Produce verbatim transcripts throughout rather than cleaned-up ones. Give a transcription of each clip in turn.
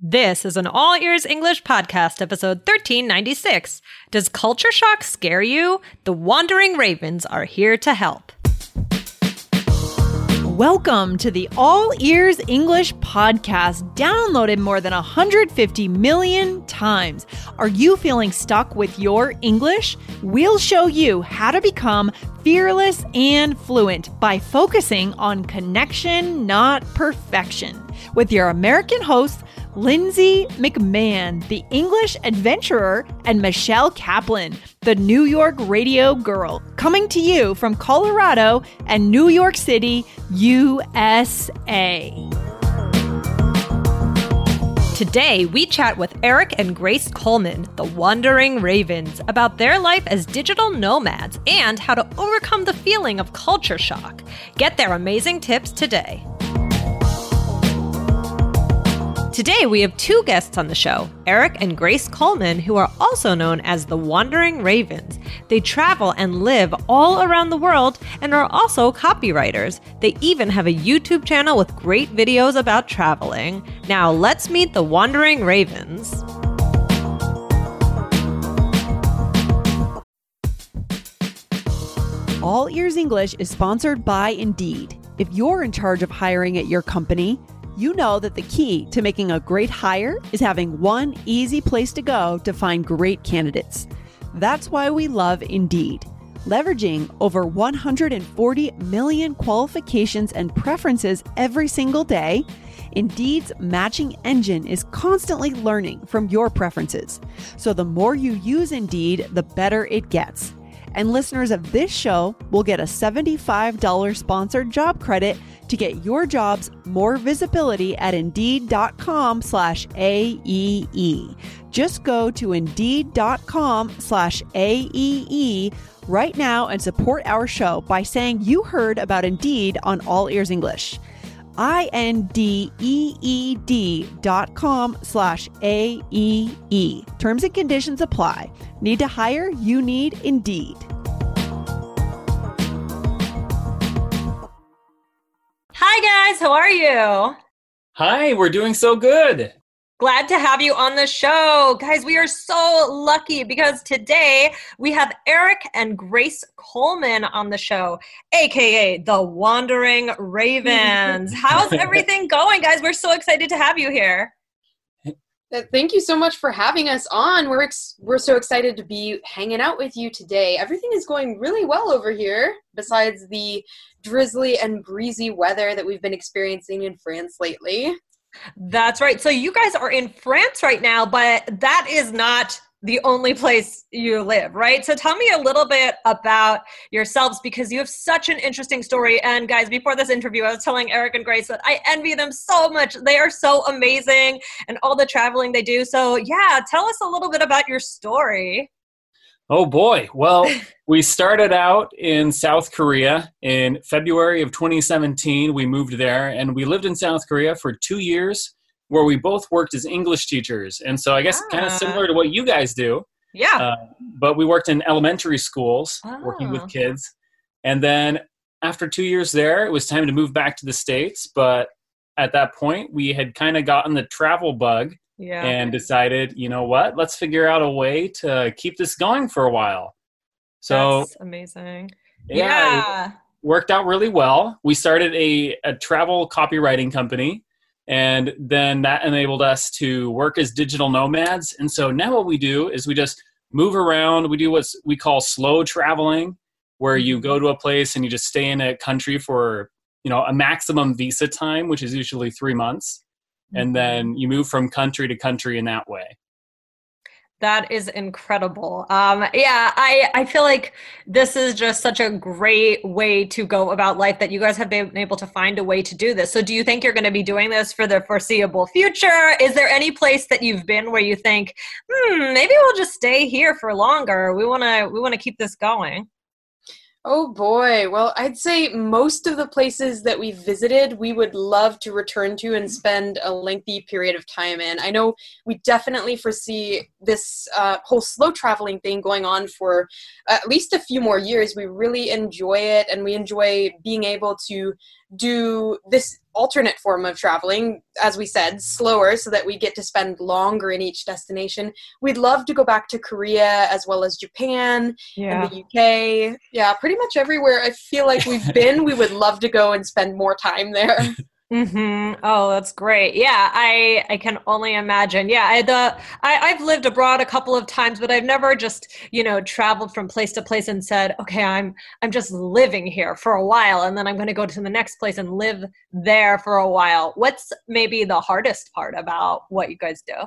This is an All Ears English podcast, episode thirteen ninety-six. Does culture shock scare you? The Wandering Ravens are here to help. Welcome to the All Ears English podcast, downloaded more than one hundred fifty million times. Are you feeling stuck with your English? We'll show you how to become fearless and fluent by focusing on connection, not perfection. With your American hosts, Lindsay McMahon, the English adventurer, and Michelle Kaplan, the New York radio girl, coming to you from Colorado and New York City, U S A. Today, we chat with Eric and Grace Coleman, the Wandering Ravens, about their life as digital nomads and how to overcome the feeling of culture shock. Get their amazing tips today. Today, we have two guests on the show, Eric and Grace Coleman, who are also known as the Wandering Ravens. They travel and live all around the world and are also copywriters. They even have a YouTube channel with great videos about traveling. Now, let's meet the Wandering Ravens. All Ears English is sponsored by Indeed. If you're in charge of hiring at your company, you know that the key to making a great hire is having one easy place to go to find great candidates. That's why we love Indeed. Leveraging over one hundred forty million qualifications and preferences every single day, Indeed's matching engine is constantly learning from your preferences. So the more you use Indeed, the better it gets. And listeners of this show will get a seventy-five dollars sponsored job credit to get your jobs more visibility at Indeed.com slash AEE. Just go to Indeed.com slash AEE right now and support our show by saying you heard about Indeed on All Ears English. I-N-D-E-E-D dot com slash A-E-E. Terms and conditions apply. Need to hire? You need Indeed. Hi guys, how are you? Hi, we're doing so good. Glad to have you on the show. Guys, we are so lucky because today we have Eric and Grace Coleman on the show, aka the Wandering Ravens. How's everything going, guys? We're so excited to have you here. Thank you so much for having us on. We're ex- we're so excited to be hanging out with you today. Everything is going really well over here, besides the drizzly and breezy weather that we've been experiencing in France lately. That's right. So you guys are in France right now, but that is not the only place you live, right? So tell me a little bit about yourselves because you have such an interesting story. And guys, before this interview, I was telling Eric and Grace that I envy them so much. They are so amazing and all the traveling they do. So yeah, tell us a little bit about your story. Oh boy. Well, we started out in South Korea in February of twenty seventeen. We moved there and we lived in South Korea for two years where we both worked as English teachers. And so I guess ah. kind of similar to what you guys do. Yeah. Uh, but we worked in elementary schools ah. working with kids. And then after two years there, it was time to move back to the States. But at that point, we had kind of gotten the travel bug. Yeah. And decided, you know what, let's figure out a way to keep this going for a while. So that's amazing. Yeah, yeah. It worked out really well. We started a, a travel copywriting company, and then that enabled us to work as digital nomads. And so now what we do is we just move around. We do what we call slow traveling, where you go to a place and you just stay in a country for, you know, a maximum visa time, which is usually three months. And then you move from country to country in that way. That is incredible. Um, yeah, I, I feel like this is just such a great way to go about life that you guys have been able to find a way to do this. So do you think you're going to be doing this for the foreseeable future? Is there any place that you've been where you think, hmm, maybe we'll just stay here for longer. We want to we want to keep this going. Oh boy. Well, I'd say most of the places that we've visited, we would love to return to and spend a lengthy period of time in. I know we definitely foresee this uh, whole slow traveling thing going on for at least a few more years. We really enjoy it, and we enjoy being able to do this alternate form of traveling, as we said, slower, so that we get to spend longer in each destination. We'd love to go back to Korea as well as Japan yeah. and the U K. Yeah, pretty much everywhere I feel like we've been, we would love to go and spend more time there. Mm-hmm. Oh, that's great. Yeah, I I can only imagine. Yeah, I the I, I've lived abroad a couple of times, but I've never just, you know, traveled from place to place and said, okay, I'm I'm just living here for a while, and then I'm going to go to the next place and live there for a while. What's maybe the hardest part about what you guys do?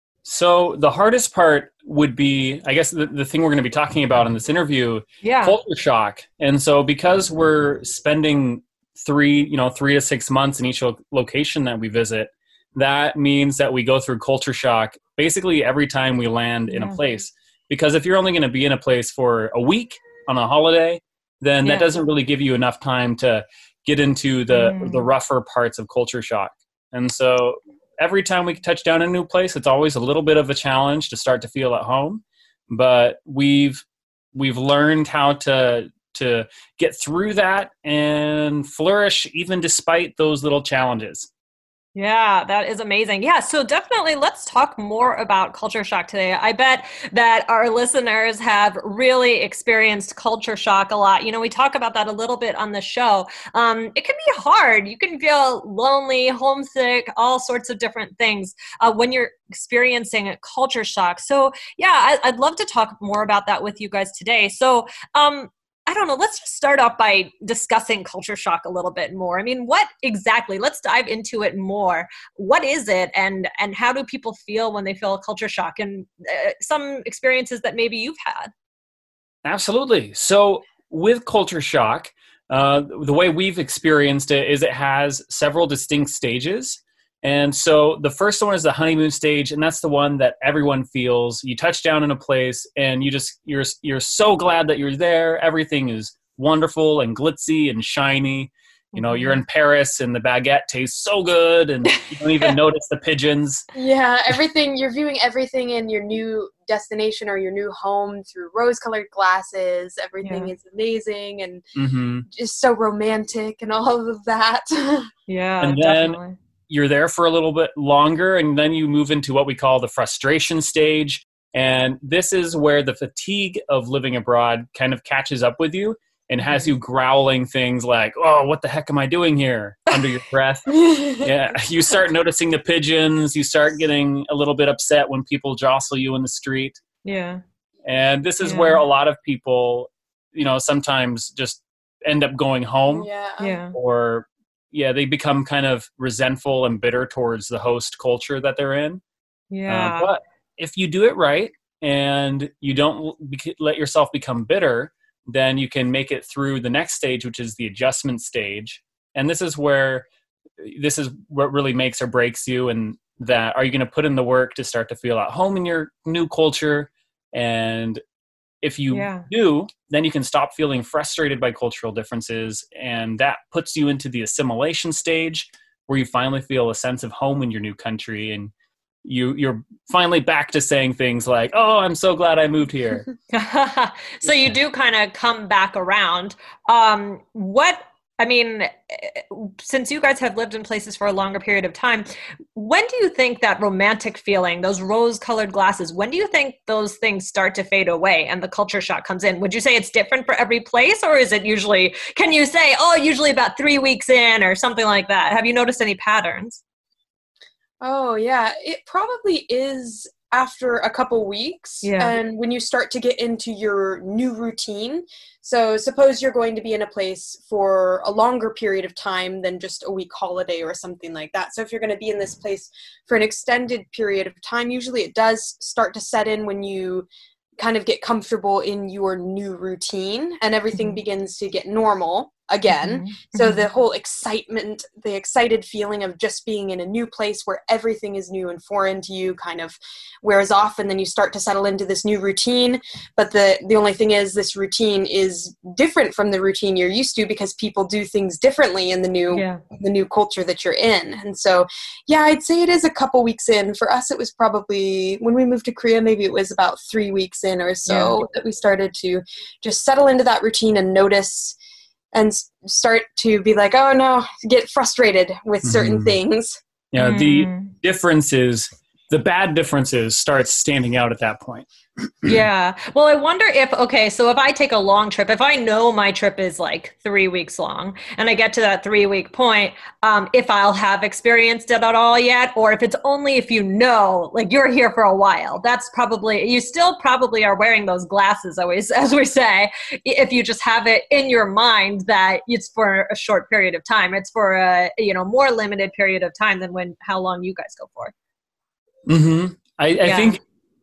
So the hardest part would be, I guess, the, the thing we're going to be talking about in this interview, yeah. culture shock. And so because we're spending three, you know, three to six months in each lo- location that we visit, that means that we go through culture shock basically every time we land in yeah. a place. Because if you're only going to be in a place for a week on a holiday, then yeah. that doesn't really give you enough time to get into the, mm. the rougher parts of culture shock. And so every time we touch down in a new place, it's always a little bit of a challenge to start to feel at home. But we've we've learned how to to get through that and flourish even despite those little challenges. Yeah, that is amazing. Yeah, so definitely let's talk more about culture shock today. I bet that our listeners have really experienced culture shock a lot. You know, we talk about that a little bit on the show. Um, it can be hard. You can feel lonely, homesick, all sorts of different things uh, when you're experiencing a culture shock. So yeah, I, I'd love to talk more about that with you guys today. So um, I don't know, let's just start off by discussing culture shock a little bit more. I mean, what exactly, let's dive into it more. What is it, and and how do people feel when they feel culture shock, and uh, some experiences that maybe you've had? Absolutely. So with culture shock, uh, the way we've experienced it is it has several distinct stages. And so the first one is the honeymoon stage, and that's the one that everyone feels. You touch down in a place and you just you're you're so glad that you're there. Everything is wonderful and glitzy and shiny. You know, you're in Paris and the baguette tastes so good and you don't even notice the pigeons. Yeah, everything, you're viewing everything in your new destination or your new home through rose-colored glasses. Everything Yeah. is amazing and Mm-hmm. just so romantic and all of that. Yeah, And then definitely. you're there for a little bit longer, and then you move into what we call the frustration stage. And this is where the fatigue of living abroad kind of catches up with you and has you growling things like, oh, what the heck am I doing here? Under your breath. Yeah, you start noticing the pigeons. You start getting a little bit upset when people jostle you in the street. Yeah. And this is Yeah. where a lot of people, you know, sometimes just end up going home. Yeah. Yeah. Or yeah, they become kind of resentful and bitter towards the host culture that they're in. Yeah. Uh, but if you do it right and you don't bec- let yourself become bitter, then you can make it through the next stage, which is the adjustment stage. And this is where this is what really makes or breaks you. And that, are you going to put in the work to start to feel at home in your new culture? And if you Yeah. do, then you can stop feeling frustrated by cultural differences. And that puts you into the assimilation stage where you finally feel a sense of home in your new country. And you, you're finally back to saying things like, oh, I'm so glad I moved here. So you do kind of come back around. Um, what, I mean, since you guys have lived in places for a longer period of time, when do you think that romantic feeling, those rose-colored glasses, when do you think those things start to fade away and the culture shock comes in? Would you say it's different for every place, or is it usually, can you say, oh, usually about three weeks in or something like that? Have you noticed any patterns? Oh, yeah. It probably is after a couple weeks. Yeah. And when you start to get into your new routine. So suppose you're going to be in a place for a longer period of time than just a week holiday or something like that. So if you're going to be in this place for an extended period of time, usually it does start to set in when you kind of get comfortable in your new routine and everything Mm-hmm. begins to get normal again. Mm-hmm. So Mm-hmm. the whole excitement, the excited feeling of just being in a new place where everything is new and foreign to you kind of wears off, and then you start to settle into this new routine. But the, the only thing is this routine is different from the routine you're used to because people do things differently in the new Yeah. the new culture that you're in. And so, yeah, I'd say it is a couple weeks in. For us, it was probably, when we moved to Korea, maybe it was about three weeks in or so Yeah. that we started to just settle into that routine and notice and start to be like, oh no, get frustrated with certain Mhm. things. Yeah, Mm. the differences, the bad differences start standing out at that point. Yeah. Well, I wonder if, okay, so if I take a long trip, if I know my trip is like three weeks long and I get to that three week point, um, if I'll have experienced it at all yet, or if it's only if you know, like you're here for a while, that's probably, you still probably are wearing those glasses always, as we say, if you just have it in your mind that it's for a short period of time. It's for a, you know, more limited period of time than when, how long you guys go for. Mm-hmm. I, I Yeah. think,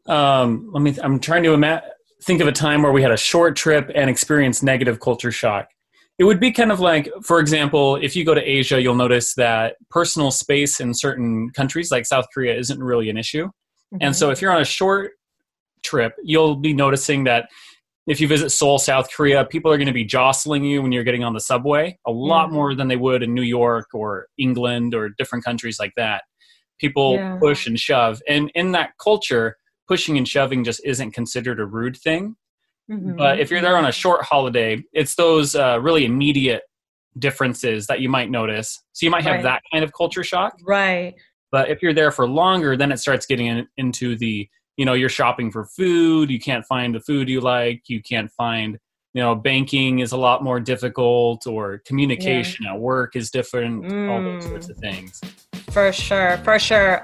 um, let me, I'm trying to ima- think of a time where we had a short trip and experienced negative culture shock. It would be kind of like, for example, if you go to Asia, you'll notice that personal space in certain countries like South Korea isn't really an issue. Mm-hmm. And so if you're on a short trip, you'll be noticing that if you visit Seoul, South Korea, people are going to be jostling you when you're getting on the subway a lot Yeah. more than they would in New York or England or different countries like that. People Yeah. push and shove. And in that culture, pushing and shoving just isn't considered a rude thing. Mm-hmm. But if you're there on a short holiday, it's those uh, really immediate differences that you might notice. So you might have Right. that kind of culture shock. Right. But if you're there for longer, then it starts getting in, into the, you know, you're shopping for food. You can't find the food you like. You can't find, you know, banking is a lot more difficult, or communication at work is different, all those Mm. sorts of things. For sure. For sure.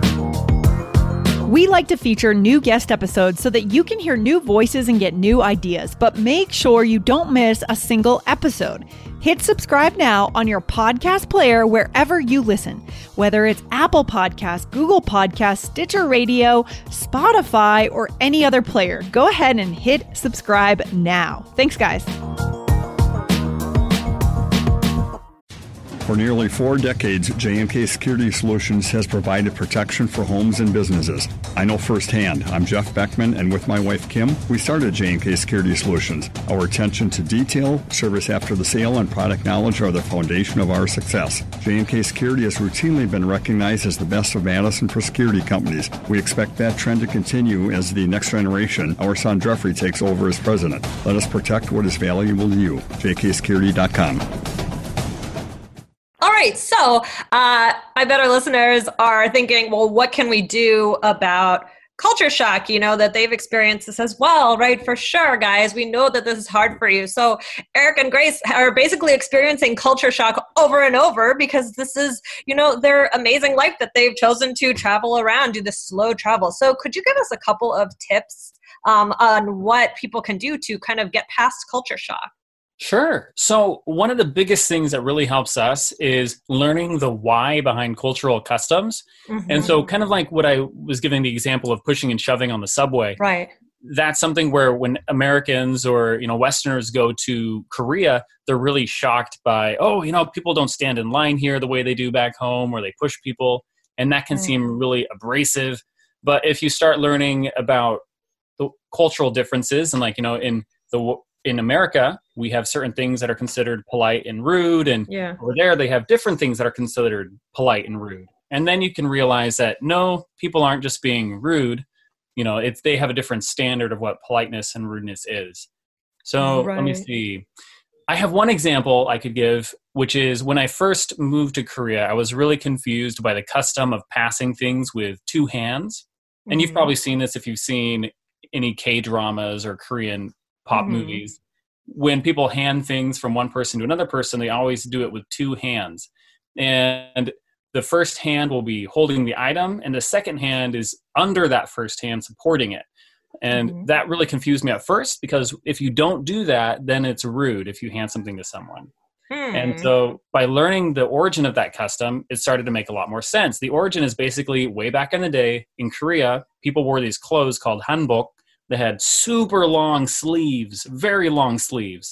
We like to feature new guest episodes so that you can hear new voices and get new ideas, but make sure you don't miss a single episode. Hit subscribe now on your podcast player wherever you listen, whether it's Apple Podcasts, Google Podcasts, Stitcher Radio, Spotify, or any other player. Go ahead and hit subscribe now. Thanks, guys. For nearly four decades, J and K Security Solutions has provided protection for homes and businesses. I know firsthand. I'm Jeff Beckman, and with my wife Kim, we started J and K Security Solutions. Our attention to detail, service after the sale, and product knowledge are the foundation of our success. J and K Security has routinely been recognized as the best of Madison for security companies. We expect that trend to continue as the next generation, our son Jeffrey, takes over as president. Let us protect what is valuable to you. J K security dot com. All right, so uh, I bet our listeners are thinking, well, what can we do about culture shock? You know, that they've experienced this as well, right? For sure, guys, we know that this is hard for you. So Eric and Grace are basically experiencing culture shock over and over because this is, you know, their amazing life that they've chosen to travel around, do this slow travel. So could you give us a couple of tips um, on what people can do to kind of get past culture shock? Sure. So one of the biggest things that really helps us is learning the why behind cultural customs. Mm-hmm. And so kind of like what I was giving the example of pushing and shoving on the subway. Right. That's something where when Americans or, you know, Westerners go to Korea, they're really shocked by, oh, you know, people don't stand in line here the way they do back home, or they push people. And that can Mm. seem really abrasive. But if you start learning about the cultural differences, and like, you know, in the in America, we have certain things that are considered polite and rude. And Yeah. over there, they have different things that are considered polite and rude. And then you can realize that, no, people aren't just being rude. You know, it's, they have a different standard of what politeness and rudeness is. So let me Right. see. I have one example I could give, which is when I first moved to Korea, I was really confused by the custom of passing things with two hands. And you've Mhm. probably seen this if you've seen any K-dramas or Korean pop Mhm. movies. When people hand things from one person to another person, they always do it with two hands. And the first hand will be holding the item, and the second hand is under that first hand supporting it. And Mhm. that really confused me at first, because if you don't do that, then it's rude if you hand something to someone. Hmm. And so by learning the origin of that custom, it started to make a lot more sense. The origin is basically way back in the day in Korea, people wore these clothes called hanbok that had super long sleeves, very long sleeves.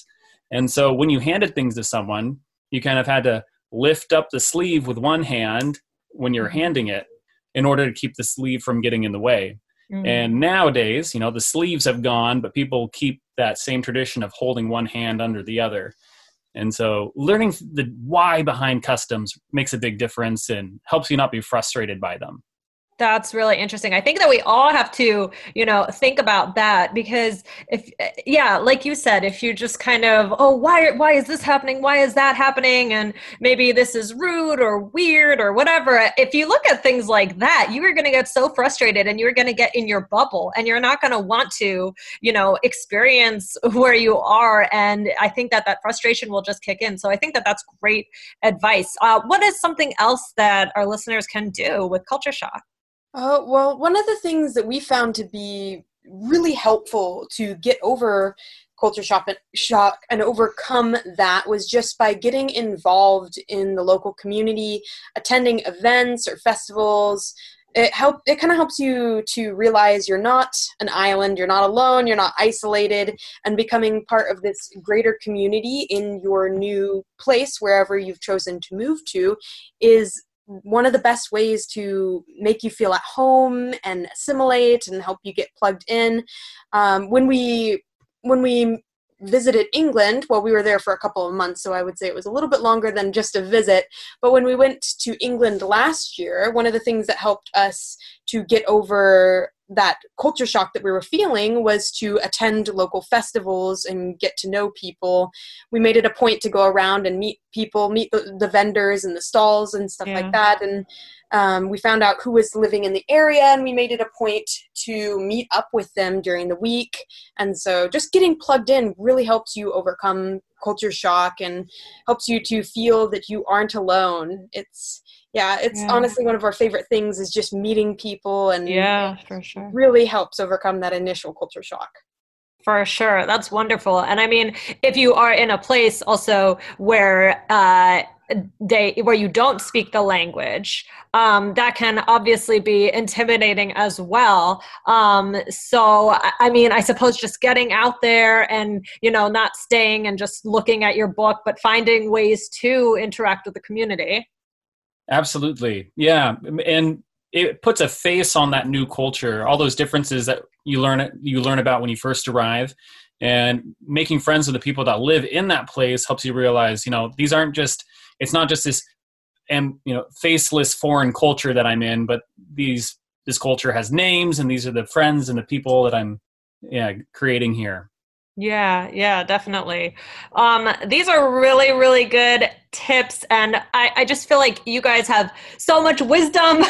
And so when you handed things to someone, you kind of had to lift up the sleeve with one hand when you're handing it in order to keep the sleeve from getting in the way. Mm. And nowadays, you know, the sleeves have gone, but people keep that same tradition of holding one hand under the other. And so learning the why behind customs makes a big difference and helps you not be frustrated by them. That's really interesting. I think that we all have to, you know, think about that because if, yeah, like you said, if you just kind of, oh, why, why is this happening? Why is that happening? And maybe this is rude or weird or whatever. If you look at things like that, you are going to get so frustrated and you're going to get in your bubble and you're not going to want to, you know, experience where you are. And I think that that frustration will just kick in. So I think that that's great advice. Uh, what is something else that our listeners can do with culture shock? Uh, well, one of the things that we found to be really helpful to get over culture shock and, shock and overcome that was just by getting involved in the local community, attending events or festivals. It help. It kind of helps you to realize you're not an island, you're not alone, you're not isolated, and becoming part of this greater community in your new place, wherever you've chosen to move to, is one of the best ways to make you feel at home and assimilate and help you get plugged in. Um, when we when we visited England, well, we were there for a couple of months, so I would say it was a little bit longer than just a visit. But when we went to England last year, one of the things that helped us to get over that culture shock that we were feeling was to attend local festivals and get to know people. We made it a point to go around and meet people, meet the, the vendors and the stalls and stuff yeah. like that. And um, we found out who was living in the area, and we made it a point to meet up with them during the week. And so just getting plugged in really helps you overcome culture shock and helps you to feel that you aren't alone. It's Yeah, it's yeah. honestly one of our favorite things is just meeting people, and yeah, for sure, really helps overcome that initial culture shock. For sure. That's wonderful. And I mean, if you are in a place also where uh, they where you don't speak the language, um, that can obviously be intimidating as well. Um, so, I mean, I suppose just getting out there and, you know, not staying and just looking at your book, but finding ways to interact with the community. Absolutely. Yeah. And it puts a face on that new culture, all those differences that you learn you learn about when you first arrive, and making friends with the people that live in that place helps you realize, you know, these aren't just, it's not just this, and you know, faceless foreign culture that I'm in, but these, this culture has names, and these are the friends and the people that I'm yeah, creating here. Yeah, yeah, definitely. Um, these are really, really good tips. And I, I just feel like you guys have so much wisdom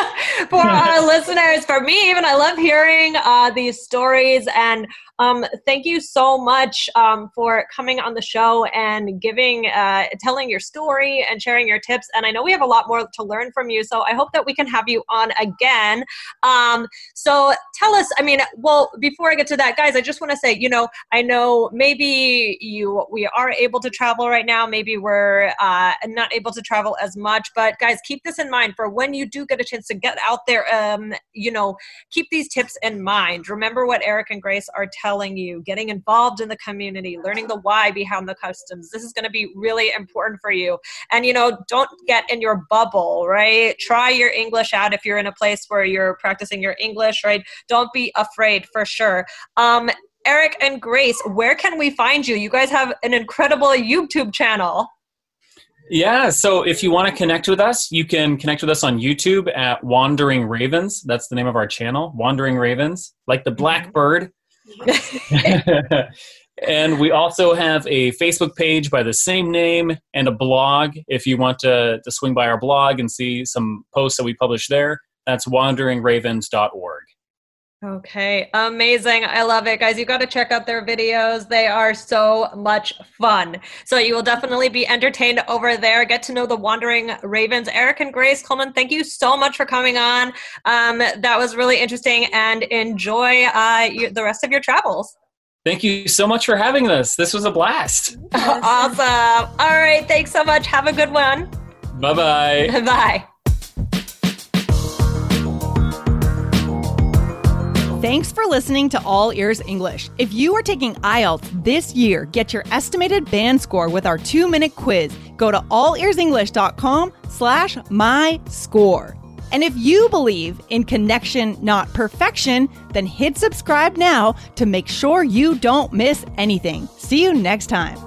for our listeners. For me, even, I love hearing uh, these stories. And um, thank you so much um, for coming on the show and giving, uh, telling your story and sharing your tips. And I know we have a lot more to learn from you. So I hope that we can have you on again. Um, so tell us, I mean, well, before I get to that, guys, I just want to say, you know, I know maybe you we are able to travel right now. Maybe we're uh, not able to travel as much. But guys, keep this in mind for when you do get a chance to get out there. Um, you know, keep these tips in mind. Remember what Eric and Grace are telling you. Getting involved in the community, learning the why behind the customs. This is going to be really important for you. And, you know, don't get in your bubble, right? Try your English out if you're in a place where you're practicing your English, right? Don't be afraid, for sure. Um, Eric and Grace, where can we find you? You guys have an incredible YouTube channel. Yeah, so if you want to connect with us, you can connect with us on YouTube at Wandering Ravens. That's the name of our channel, Wandering Ravens, like the blackbird. And we also have a Facebook page by the same name and a blog. If you want to, to swing by our blog and see some posts that we publish there, that's wandering ravens dot org. Okay, amazing. I love it, guys. You got to check out their videos. They are so much fun. So you will definitely be entertained over there. Get to know the Wandering Ravens. Eric and Grace Coleman, thank you so much for coming on. Um, that was really interesting, and enjoy uh, you, the rest of your travels. Thank you so much for having us. This was a blast. Awesome. All right, thanks so much. Have a good one. Bye-bye. Bye. Thanks for listening to All Ears English. If you are taking I E L T S this year, get your estimated band score with our two-minute quiz. Go to allearsenglish.com slash my score. And if you believe in connection, not perfection, then hit subscribe now to make sure you don't miss anything. See you next time.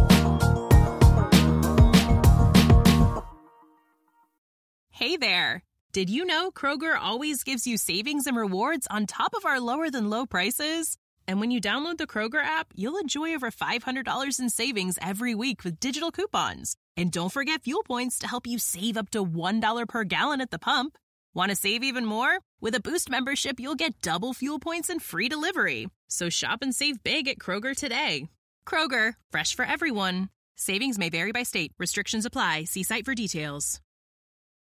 Hey there. Did you know Kroger always gives you savings and rewards on top of our lower than low prices? And when you download the Kroger app, you'll enjoy over five hundred dollars in savings every week with digital coupons. And don't forget fuel points to help you save up to one dollar per gallon at the pump. Want to save even more? With a Boost membership, you'll get double fuel points and free delivery. So shop and save big at Kroger today. Kroger, fresh for everyone. Savings may vary by state. Restrictions apply. See site for details.